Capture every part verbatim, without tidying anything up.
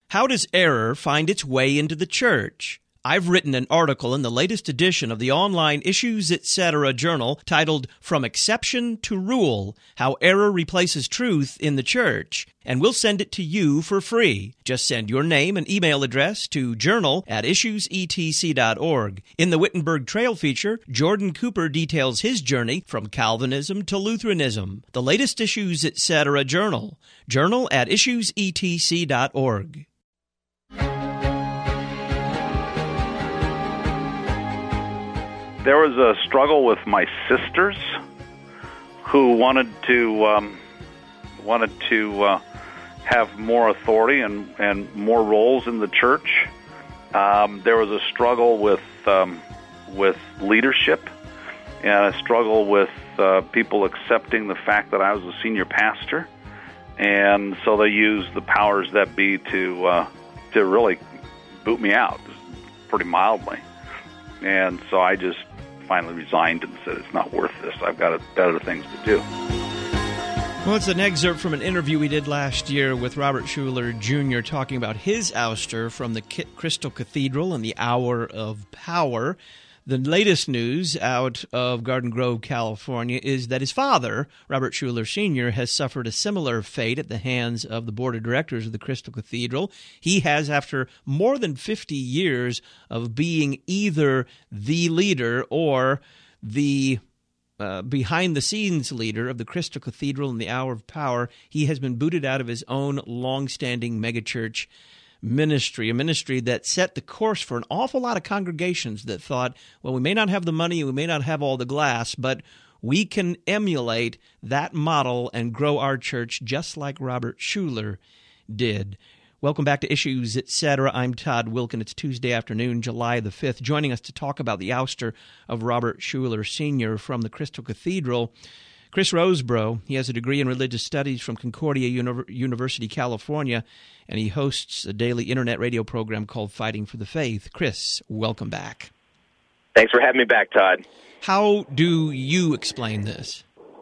How does error find its way into the church? I've written an article in the latest edition of the online Issues Etc. journal titled From Exception to Rule, How Error Replaces Truth in the Church, and we'll send it to you for free. Just send your name and email address to journal at issues e t c dot org. In the Wittenberg Trail feature, Jordan Cooper details his journey from Calvinism to Lutheranism. The latest Issues Etc. journal, journal at issues e t c dot org. There was a struggle with my sisters who wanted to um, wanted to uh, have more authority and, and more roles in the church. Um, there was a struggle with um, with leadership and a struggle with uh, people accepting the fact that I was a senior pastor, and so they used the powers that be to uh, to really boot me out, pretty mildly. And so I just finally resigned and said, it's not worth this. I've got better things to do. Well, it's an excerpt from an interview we did last year with Robert Schuller Junior talking about his ouster from the Crystal Cathedral and the Hour of Power. The latest news out of Garden Grove, California, is that his father, Robert Schuller Senior, has suffered a similar fate at the hands of the board of directors of the Crystal Cathedral. He has, after more than fifty years of being either the leader or the uh, behind-the-scenes leader of the Crystal Cathedral and the Hour of Power, he has been booted out of his own long-standing megachurch ministry, a ministry that set the course for an awful lot of congregations that thought, well, we may not have the money, we may not have all the glass, but we can emulate that model and grow our church just like Robert Schuller did. Welcome back to Issues Etc. I'm Todd Wilken. It's Tuesday afternoon, July the fifth. Joining us to talk about the ouster of Robert Schuller Senior from the Crystal Cathedral, Chris Rosebrough. He has a degree in religious studies from Concordia Uni- University, California, and he hosts a daily internet radio program called Fighting for the Faith. Chris, welcome back. Thanks for having me back, Todd. How do you explain this?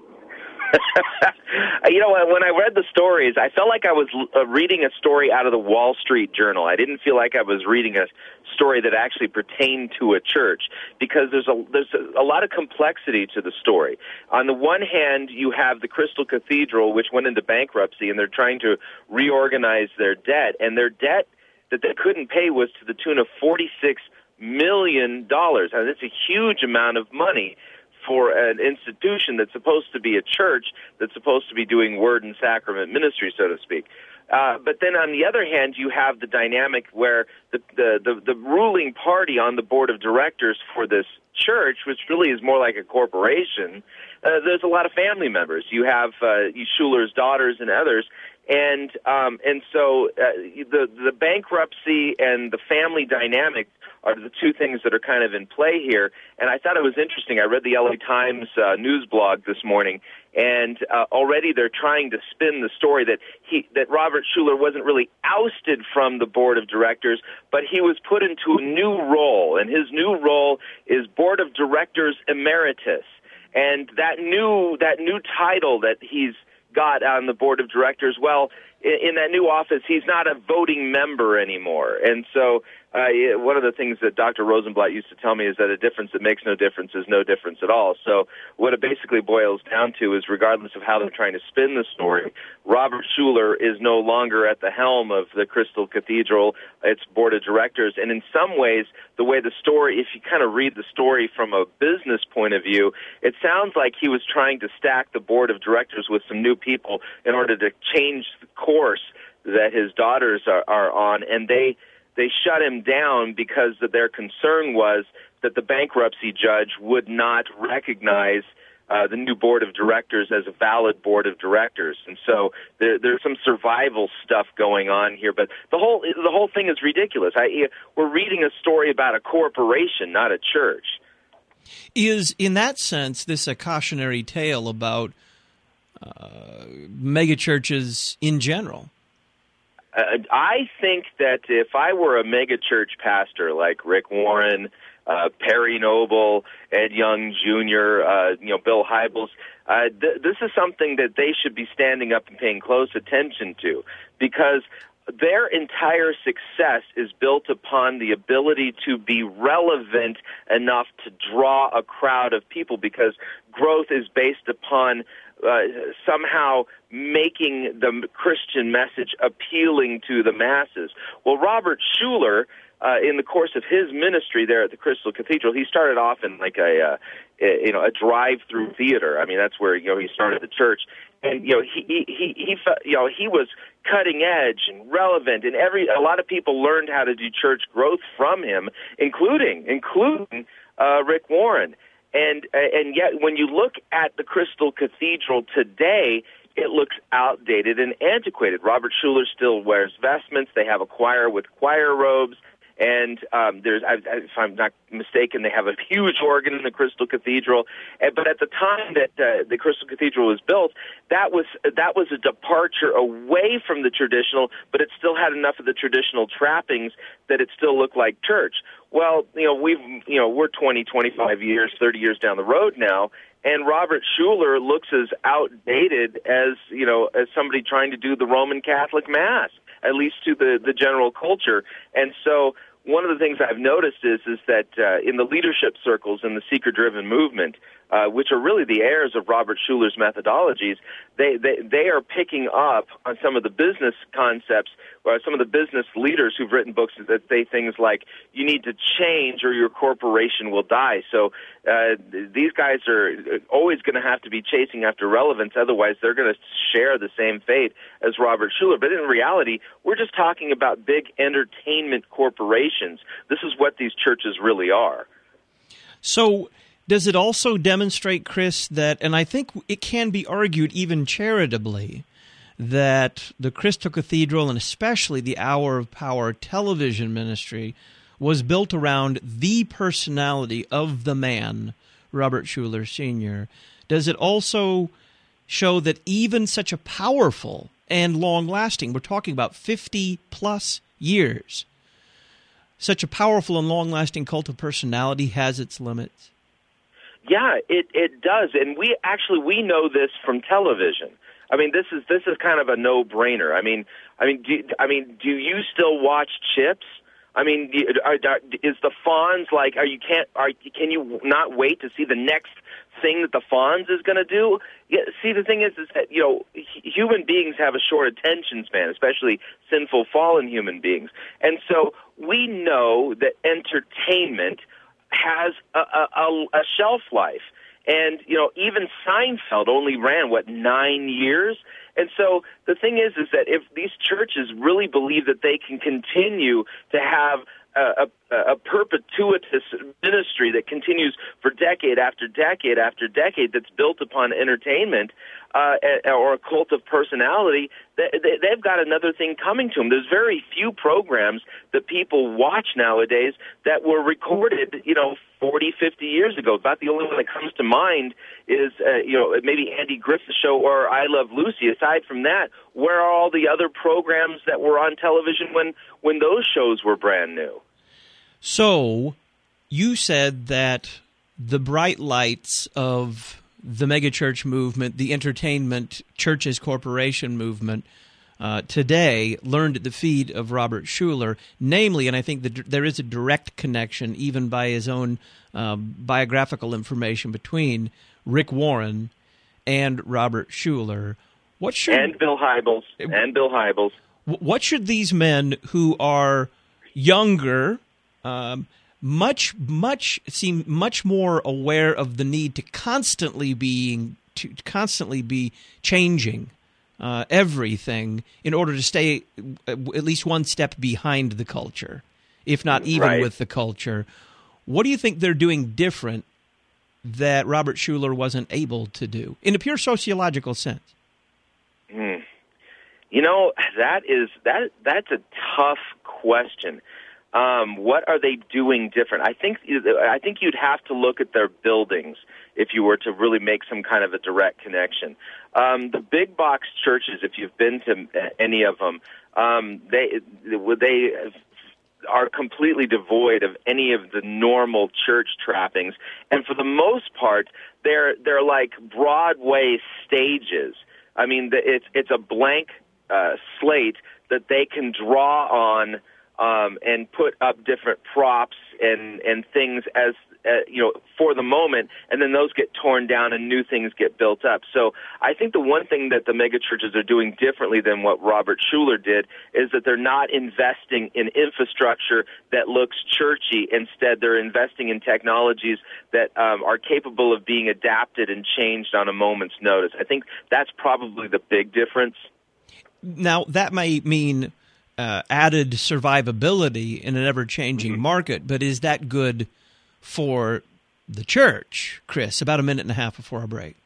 You know, when I read the stories, I felt like I was reading a story out of the Wall Street Journal. I didn't feel like I was reading a story that actually pertained to a church, because there's a there's a, a lot of complexity to the story. On the one hand, you have the Crystal Cathedral, which went into bankruptcy, and they're trying to reorganize their debt, and their debt that they couldn't pay was to the tune of forty-six million dollars. Now, that's a huge amount of money for an institution that's supposed to be a church, that's supposed to be doing word and sacrament ministry, so to speak. Uh, but then on the other hand, you have the dynamic where the, the, the, the ruling party on the board of directors for this church, which really is more like a corporation, uh, there's a lot of family members. You have uh, Schuller's daughters and others. And um, and so uh, the the bankruptcy and the family dynamic are the two things that are kind of in play here. And I thought it was interesting. I read the L A Times uh, news blog this morning, and uh, already they're trying to spin the story that he that Robert Schuller wasn't really ousted from the board of directors, but he was put into a new role, and his new role is board of directors emeritus. And that new that new title that he's got on the board of directors, well, in, in that new office, he's not a voting member anymore. And so uh, one of the things that Doctor Rosenblatt used to tell me is that a difference that makes no difference is no difference at all. So what it basically boils down to is, regardless of how they're trying to spin the story, Robert Schuller is no longer at the helm of the Crystal Cathedral, its board of directors. And in some ways, the way the story, if you kind of read the story from a business point of view, it sounds like he was trying to stack the board of directors with some new people in order to change the course that his daughters are, are on, and they they shut him down because their concern was that the bankruptcy judge would not recognize uh, the new board of directors as a valid board of directors. And so there, there's some survival stuff going on here, but the whole the whole thing is ridiculous. I, we're reading a story about a corporation, not a church. Is, in that sense, this a cautionary tale about uh, megachurches in general? Uh, I think that if I were a megachurch pastor like Rick Warren, uh, Perry Noble, Ed Young Junior, uh, you know, Bill Hybels, uh, th- this is something that they should be standing up and paying close attention to, because their entire success is built upon the ability to be relevant enough to draw a crowd of people, because growth is based upon uh, somehow making the Christian message appealing to the masses. Well, Robert Schuller, uh, in the course of his ministry there at the Crystal Cathedral, he started off in like a, uh, you know, a drive-through theater. I mean, that's where, you know, he started the church. And, you know, he, he, he, he, you know, he was cutting edge and relevant, and every, a lot of people learned how to do church growth from him, including, including, uh, Rick Warren. And, and yet when you look at the Crystal Cathedral today, it looks outdated and antiquated. Robert Schuller still wears vestments. They have a choir with choir robes. And um, there's, I, I, if I'm not mistaken, they have a huge organ in the Crystal Cathedral. And, but at the time that uh, the Crystal Cathedral was built, that was that was a departure away from the traditional, but it still had enough of the traditional trappings that it still looked like church. Well, you know, we've you know we're twenty, twenty-five years, thirty years down the road now, and Robert Schuller looks as outdated as you know as somebody trying to do the Roman Catholic Mass, at least to the, the general culture. And so one of the things I've noticed is is that uh, in the leadership circles in the seeker-driven movement, uh, which are really the heirs of Robert Schuller's methodologies, they, they, they are picking up on some of the business concepts, or some of the business leaders who've written books that say things like, you need to change or your corporation will die. So uh, these guys are always going to have to be chasing after relevance, otherwise they're going to share the same fate as Robert Schuller. But in reality, we're just talking about big entertainment corporations. This is what these churches really are. So does it also demonstrate, Chris, that, and I think it can be argued even charitably, that the Crystal Cathedral, and especially the Hour of Power television ministry, was built around the personality of the man, Robert Schuller Senior? Does it also show that even such a powerful and long-lasting, we're talking about fifty-plus years, such a powerful and long-lasting cult of personality has its limits? Yeah, it, it does, and we actually we know this from television. I mean, this is this is kind of a no-brainer. I mean, I mean, do, I mean, do you still watch Chips? I mean, do, are, are, is the Fonz like? Are you can't? Are can you not wait to see the next thing that the Fonz is going to do? Yeah, see, the thing is, is that you know, human beings have a short attention span, especially sinful, fallen human beings, and so we know that entertainment has a, a, a shelf life. And, you know, even Seinfeld only ran, what, nine years? And so the thing is, is that if these churches really believe that they can continue to have a, a, a perpetuitous ministry that continues for decade after decade after decade that's built upon entertainment uh, or a cult of personality, they've got another thing coming to them. There's very few programs that people watch nowadays that were recorded, you know, forty, fifty years ago. About the only one that comes to mind is, uh, you know, maybe Andy Griffith's show or I Love Lucy. Aside from that, where are all the other programs that were on television when, when those shows were brand new? So you said that the bright lights of the megachurch movement, the entertainment churches corporation movement, uh, today learned at the feet of Robert Schuller, namely, and I think that there is a direct connection, even by his own uh, biographical information, between Rick Warren and Robert Schuller. What should, and Bill Hybels. And Bill Hybels. What should these men who are younger, um, much, much seem much more aware of the need to constantly being to constantly be changing uh, everything in order to stay at least one step behind the culture, if not even right. with the culture. What do you think they're doing different that Robert Schuller wasn't able to do in a pure sociological sense? Hmm. You know, that is that that's a tough question. Um, what are they doing different? I think I think you'd have to look at their buildings if you were to really make some kind of a direct connection. Um, the big box churches, if you've been to any of them, um, they they are completely devoid of any of the normal church trappings, and for the most part, they're they're like Broadway stages. I mean, it's it's a blank Uh, slate that they can draw on um, and put up different props and, and things as Uh, you know, for the moment, and then those get torn down and new things get built up. So I think the one thing that the megachurches are doing differently than what Robert Schuller did is that they're not investing in infrastructure that looks churchy. Instead, they're investing in technologies that um, are capable of being adapted and changed on a moment's notice. I think that's probably the big difference. Now, that may mean uh, added survivability in an ever-changing mm-hmm. market, but is that good for the church, Chris? About a minute and a half before our break.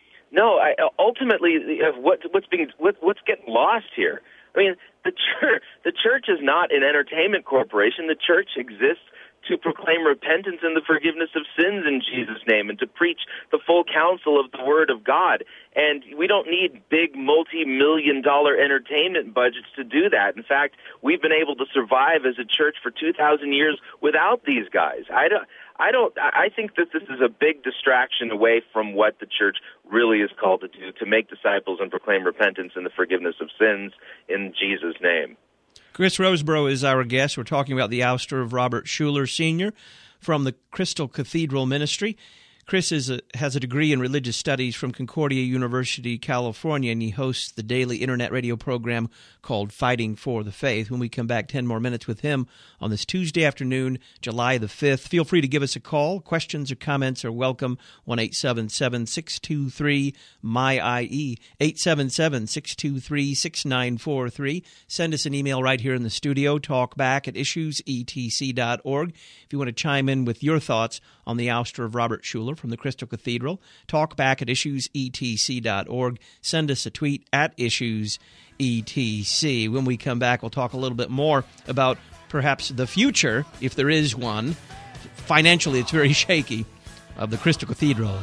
No, I, ultimately, what, what's being what, what's getting lost here? I mean, the church the church is not an entertainment corporation. The church exists to proclaim repentance and the forgiveness of sins in Jesus' name, and to preach the full counsel of the Word of God. And we don't need big multi-million dollar entertainment budgets to do that. In fact, we've been able to survive as a church for two thousand years without these guys. I don't, I don't, I think that this is a big distraction away from what the church really is called to do, to make disciples and proclaim repentance and the forgiveness of sins in Jesus' name. Chris Rosebrough is our guest. We're talking about the ouster of Robert Schuller, Senior from the Crystal Cathedral Ministry. Chris is a, has a degree in religious studies from Concordia University, California, and he hosts the daily internet radio program called Fighting for the Faith. When we come back, ten more minutes with him on this Tuesday afternoon, July the fifth. Feel free to give us a call. Questions or comments are welcome. one eight seven seven, six two three, M Y I E, eight seven seven, six two three, six nine four three. Send us an email right here in the studio, talkback at issues e t c dot org. If you want to chime in with your thoughts on the ouster of Robert Schuller from the Crystal Cathedral, talk back at issues e t c dot org. Send us a tweet at issues e t c. When we come back, we'll talk a little bit more about perhaps the future, if there is one. Financially, it's very shaky, of the Crystal Cathedral.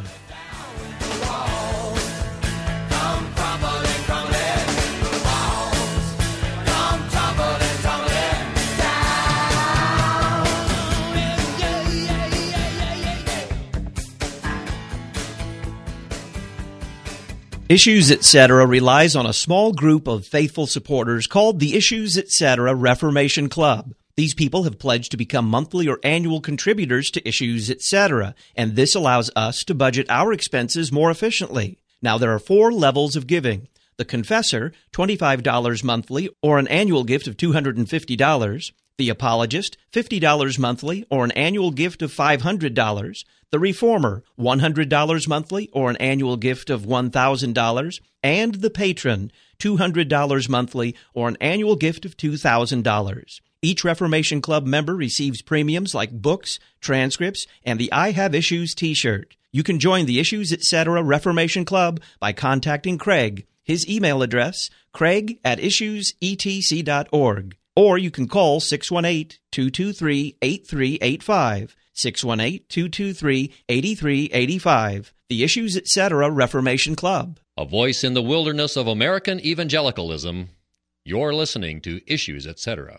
Issues Etc. relies on a small group of faithful supporters called the Issues Etc. Reformation Club. These people have pledged to become monthly or annual contributors to Issues Etc., and this allows us to budget our expenses more efficiently. Now, there are four levels of giving. The Confessor, twenty-five dollars monthly or an annual gift of two hundred fifty dollars. The Apologist, fifty dollars monthly or an annual gift of five hundred dollars. The Reformer, one hundred dollars monthly or an annual gift of one thousand dollars. And the Patron, two hundred dollars monthly or an annual gift of two thousand dollars. Each Reformation Club member receives premiums like books, transcripts, and the I Have Issues t-shirt. You can join the Issues Etc. Reformation Club by contacting Craig. His email address, craig at issues e t c dot org. Or you can call six one eight, two two three, eight three eight five, six one eight, two two three, eight three eight five. The Issues Etc. Reformation Club. A voice in the wilderness of American evangelicalism. You're listening to Issues Etc.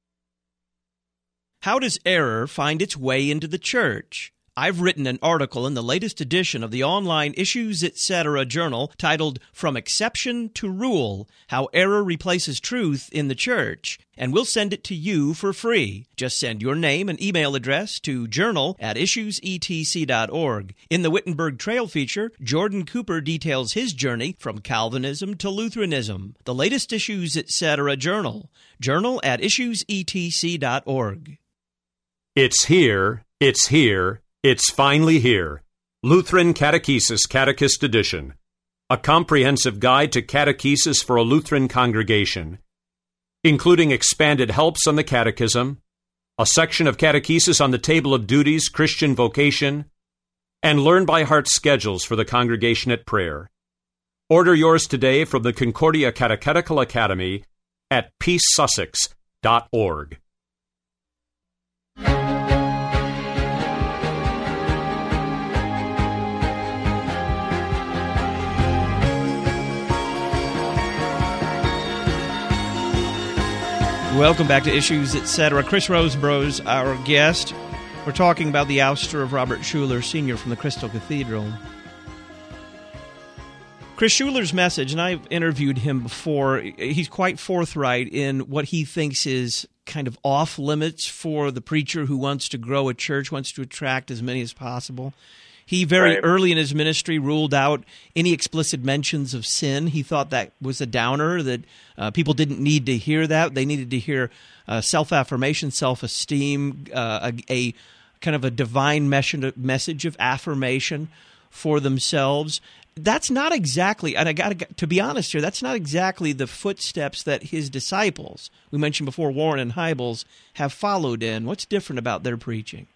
How does error find its way into the church? I've written an article in the latest edition of the online Issues Etc. journal titled From Exception to Rule, How Error Replaces Truth in the Church, and we'll send it to you for free. Just send your name and email address to journal at issues e t c dot org. In the Wittenberg Trail feature, Jordan Cooper details his journey from Calvinism to Lutheranism. The latest Issues Etc. journal, journal at issues e t c dot org. It's here, it's here, it's finally here. Lutheran Catechesis Catechist Edition. A comprehensive guide to catechesis for a Lutheran congregation, including expanded helps on the catechism, a section of catechesis on the table of duties, Christian vocation, and learn-by-heart schedules for the congregation at prayer. Order yours today from the Concordia Catechetical Academy at peace sussex dot org. Welcome back to Issues Etc. Chris Rosebrough, our guest. We're talking about the ouster of Robert Schuller, Senior from the Crystal Cathedral. Chris Schuler's message, and I've interviewed him before, he's quite forthright in what he thinks is kind of off limits for the preacher who wants to grow a church, wants to attract as many as possible. He very right. early in his ministry ruled out any explicit mentions of sin. He thought that was a downer, that uh, people didn't need to hear that. They needed to hear uh, self-affirmation, self-esteem, uh, a, a kind of a divine message of affirmation for themselves. That's not exactly, and I got to be honest here, that's not exactly the footsteps that his disciples, we mentioned before, Warren and Hybels, have followed in. What's different about their preaching?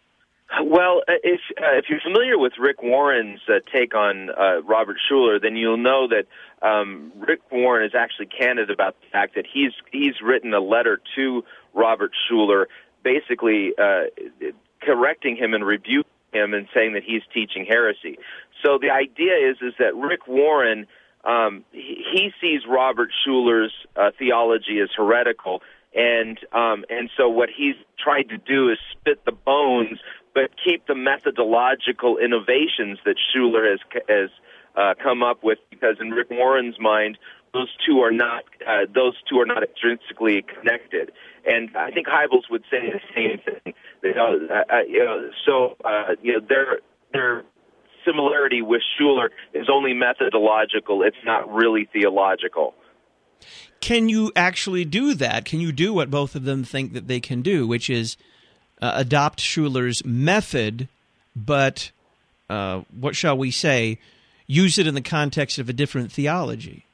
Well, if uh, if you're familiar with Rick Warren's uh, take on uh, Robert Schuller, then you'll know that um, Rick Warren is actually candid about the fact that he's he's written a letter to Robert Schuller, basically uh, correcting him and rebuking him and saying that he's teaching heresy. So the idea is is that Rick Warren, um, he, he sees Robert Schuller's uh, theology as heretical, and um, and so what he's tried to do is spit the bones, but keep the methodological innovations that Schuller has has uh, come up with, because in Rick Warren's mind, those two are not uh, those two are not intrinsically connected. And I think Hybels would say the same thing. You know, uh, you know, so uh, you know, their their similarity with Schuller is only methodological. It's not really theological. Can you actually do that? Can you do what both of them think that they can do, which is uh, adopt Schuller's method, but uh, what shall we say, use it in the context of a different theology?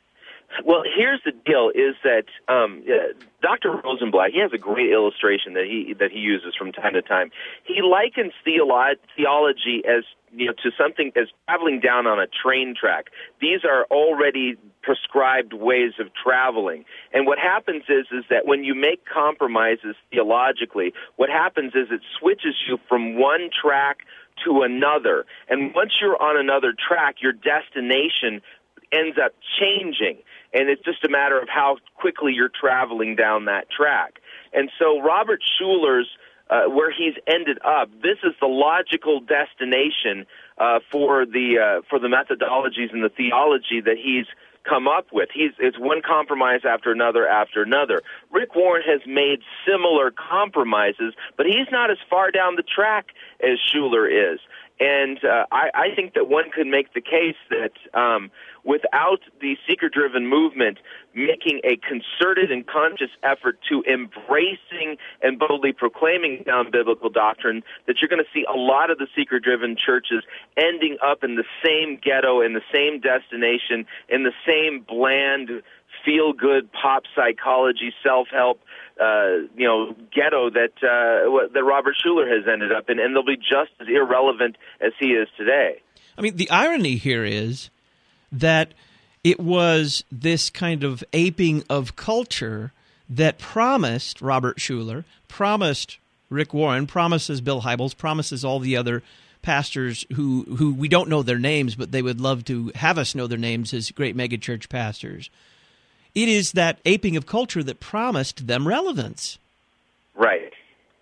Well, here's the deal: is that um, uh, Doctor Rosenblatt, he has a great illustration that he that he uses from time to time. He likens theolo- theology as you know to something as traveling down on a train track. These are already prescribed ways of traveling, and what happens is is that when you make compromises theologically, what happens is it switches you from one track to another, and once you're on another track, your destination ends up changing. And it's just a matter of how quickly you're traveling down that track. And so Robert Schuller's, uh, where he's ended up, this is the logical destination uh, for the uh, for the methodologies and the theology that he's come up with. He's it's one compromise after another after another. Rick Warren has made similar compromises, but he's not as far down the track as Schuller is. And uh, I, I think that one could make the case that um, without the seeker-driven movement making a concerted and conscious effort to embracing and boldly proclaiming down biblical doctrine, that you're going to see a lot of the seeker-driven churches ending up in the same ghetto, in the same destination, in the same bland, feel-good pop psychology, self-help, uh, you know, ghetto that uh, that Robert Schuller has ended up in, and they'll be just as irrelevant as he is today. I mean, the irony here is that it was this kind of aping of culture that promised Robert Schuller, promised Rick Warren, promises Bill Hybels, promises all the other pastors who, who we don't know their names, but they would love to have us know their names as great megachurch pastors. It is that aping of culture that promised them relevance. Right.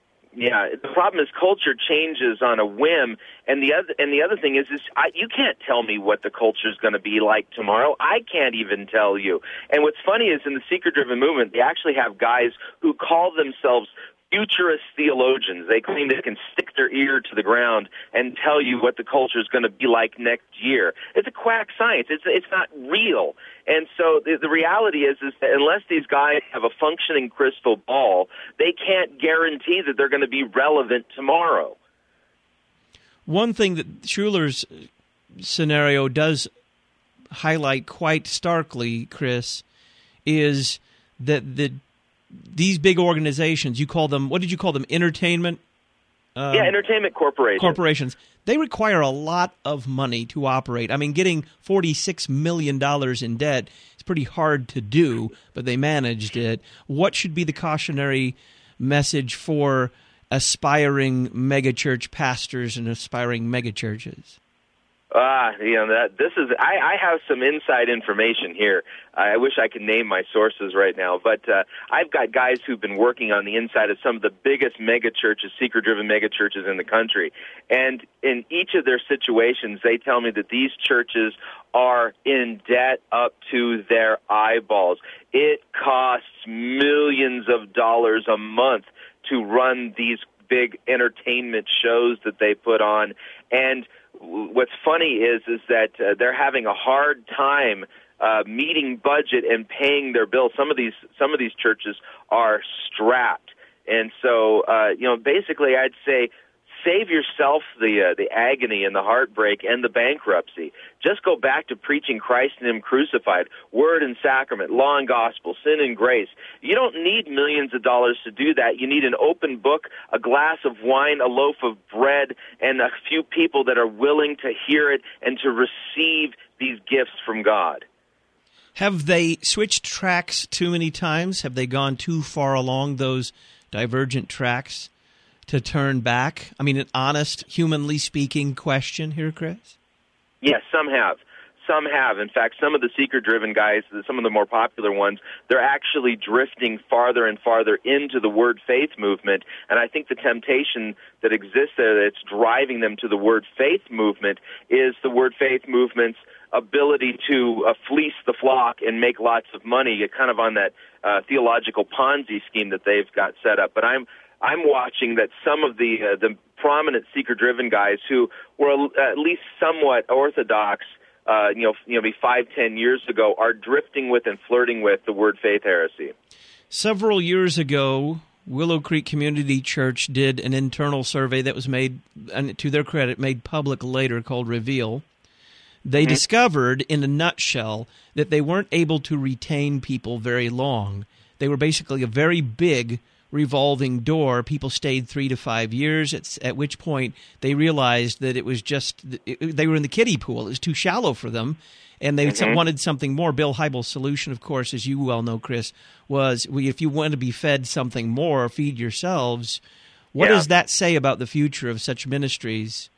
Yeah. The problem is culture changes on a whim, and the other and the other thing is, is I, you can't tell me what the culture is going to be like tomorrow. I can't even tell you. And what's funny is in the seeker-driven movement, they actually have guys who call themselves futurist theologians. They claim they can stick their ear to the ground and tell you what the culture is going to be like next year. It's a quack science. It's it's not real. And so the, the reality is, is that unless these guys have a functioning crystal ball, they can't guarantee that they're going to be relevant tomorrow. One thing that Schuller's scenario does highlight quite starkly, Chris, is that the these big organizations, you call them, what did you call them, entertainment? Um, yeah, entertainment corporations. Corporations. They require a lot of money to operate. I mean, getting forty-six million dollars in debt is pretty hard to do, but they managed it. What should be the cautionary message for aspiring megachurch pastors and aspiring megachurches? Ah, you know that this is. I, I have some inside information here. I wish I could name my sources right now, but uh, I've got guys who've been working on the inside of some of the biggest mega churches, seeker-driven mega churches in the country, and in each of their situations, they tell me that these churches are in debt up to their eyeballs. It costs millions of dollars a month to run these big entertainment shows that they put on, and what's funny is is that uh, they're having a hard time uh, meeting budget and paying their bills. Some of these some of these churches are strapped, and so uh, you know, basically, I'd say save yourself the uh, the agony and the heartbreak and the bankruptcy. Just go back to preaching Christ and Him crucified, word and sacrament, law and gospel, sin and grace. You don't need millions of dollars to do that. You need an open book, a glass of wine, a loaf of bread, and a few people that are willing to hear it and to receive these gifts from God. Have they switched tracks too many times? Have they gone too far along those divergent tracks to turn back? I mean, an honest, humanly speaking question here, Chris? Yes, some have. Some have. In fact, some of the seeker-driven guys, some of the more popular ones, they're actually drifting farther and farther into the word faith movement. And I think the temptation that exists there that's driving them to the word faith movement is the word faith movement's ability to uh, fleece the flock and make lots of money, kind of on that uh, theological Ponzi scheme that they've got set up. But I'm I'm watching that some of the uh, the prominent seeker-driven guys who were at least somewhat orthodox, uh, you know, you know, maybe five, ten years ago, are drifting with and flirting with the word faith heresy. Several years ago, Willow Creek Community Church did an internal survey that was made, and to their credit, made public later, called Reveal. They mm-hmm. discovered, in a nutshell, that they weren't able to retain people very long. They were basically a very big revolving door. People stayed three to five years, at, at which point they realized that it was just, it, they were in the kiddie pool. It was too shallow for them, and they mm-hmm. wanted something more. Bill Hybels' solution, of course, as you well know, Chris, was if you want to be fed something more, feed yourselves. What yeah. does that say about the future of such ministries?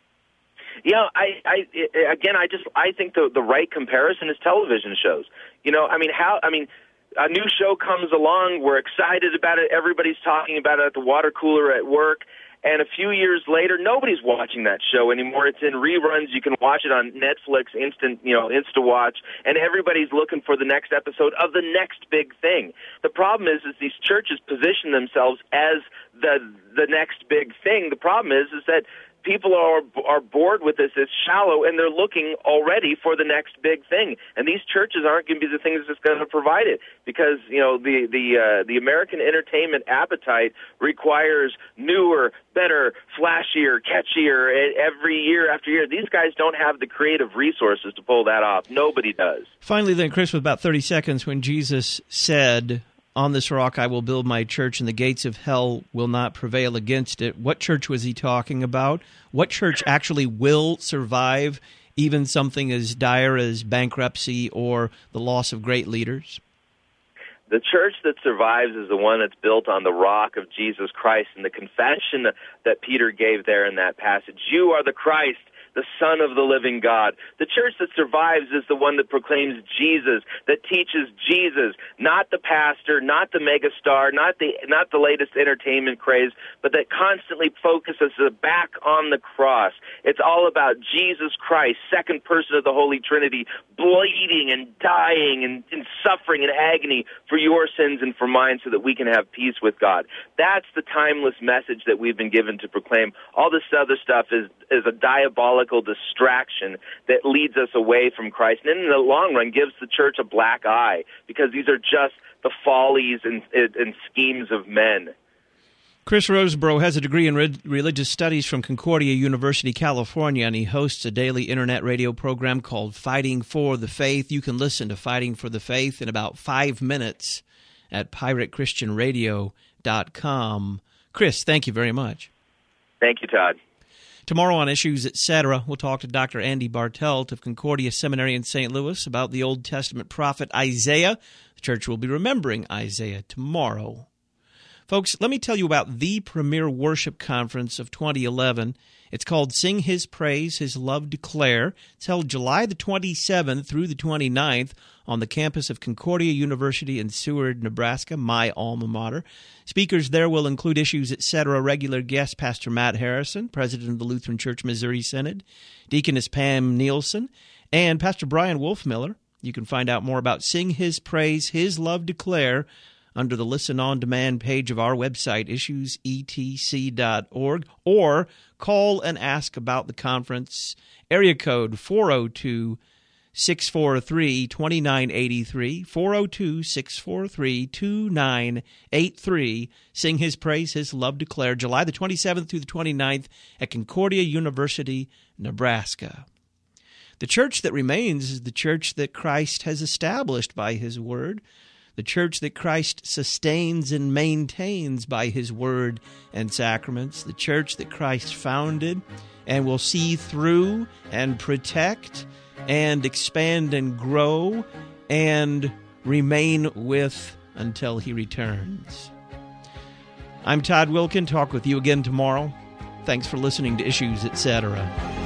Yeah, I, I, again, I just, I think the the right comparison is television shows. You know, I mean, how, I mean, a new show comes along, we're excited about it, everybody's talking about it at the water cooler at work, and a few years later, nobody's watching that show anymore. It's in reruns. You can watch it on Netflix, instant, you know, Insta-watch, and everybody's looking for the next episode of the next big thing. The problem is, is these churches position themselves as the the next big thing. The problem is, is that people are are bored with this. It's shallow, and they're looking already for the next big thing. And these churches aren't going to be the things that's going to provide it, because you know the the uh, the American entertainment appetite requires newer, better, flashier, catchier every year after year. These guys don't have the creative resources to pull that off. Nobody does. Finally, then, Chris, with about thirty seconds, when Jesus said, "On this rock I will build my church, and the gates of hell will not prevail against it," what church was he talking about? What church actually will survive even something as dire as bankruptcy or the loss of great leaders? The church that survives is the one that's built on the rock of Jesus Christ, and the confession that Peter gave there in that passage. You are the Christ, the Son of the living God. The church that survives is the one that proclaims Jesus, that teaches Jesus, not the pastor, not the megastar, not the not the latest entertainment craze, but that constantly focuses back on the cross. It's all about Jesus Christ, second person of the Holy Trinity, bleeding and dying and, and suffering and agony for your sins and for mine, so that we can have peace with God. That's the timeless message that we've been given to proclaim. All this other stuff is is a diabolical distraction that leads us away from Christ, and in the long run gives the church a black eye, because these are just the follies and, and schemes of men. Chris Rosebrough has a degree in re- religious studies from Concordia University, California, and he hosts a daily internet radio program called Fighting for the Faith. You can listen to Fighting for the Faith in about five minutes at pirate christian radio dot com. Chris, thank you very much. Thank you, Todd. Tomorrow on Issues et cetera, we'll talk to Doctor Andy Bartelt of Concordia Seminary in Saint Louis about the Old Testament prophet Isaiah. The church will be remembering Isaiah tomorrow. Folks, let me tell you about the premier worship conference of twenty eleven. It's called Sing His Praise, His Love Declare. It's held July the twenty-seventh through the twenty-ninth on the campus of Concordia University in Seward, Nebraska, my alma mater. Speakers there will include Issues Etc. regular guest Pastor Matt Harrison, president of the Lutheran Church Missouri Synod, Deaconess Pam Nielsen, and Pastor Brian Wolfmiller. You can find out more about Sing His Praise, His Love Declare under the Listen On Demand page of our website, issues e t c dot org, or call and ask about the conference, area code four oh two, six four three, two nine eight three, four oh two, six four three, two nine eight three. Sing His Praise, His Love Declare, July the twenty-seventh through the twenty-ninth at Concordia University, Nebraska. The church that remains is the church that Christ has established by His Word, the church that Christ sustains and maintains by His Word and sacraments, the church that Christ founded and will see through and protect and expand and grow and remain with until He returns. I'm Todd Wilkin. Talk with you again tomorrow. Thanks for listening to Issues Etc.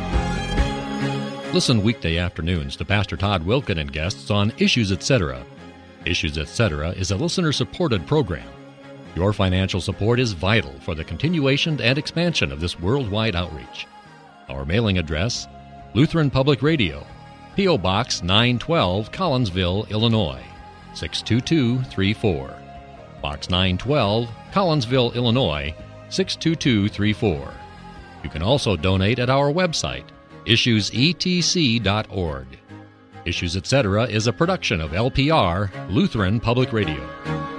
Listen weekday afternoons to Pastor Todd Wilkin and guests on Issues Etc. Issues Etc. is a listener-supported program. Your financial support is vital for the continuation and expansion of this worldwide outreach. Our mailing address, Lutheran Public Radio, P O. Box nine twelve, Collinsville, Illinois, six two two three four. Box nine twelve, Collinsville, Illinois, six two two three four. You can also donate at our website, issues e t c dot org. Issues Etc. is a production of L P R, Lutheran Public Radio.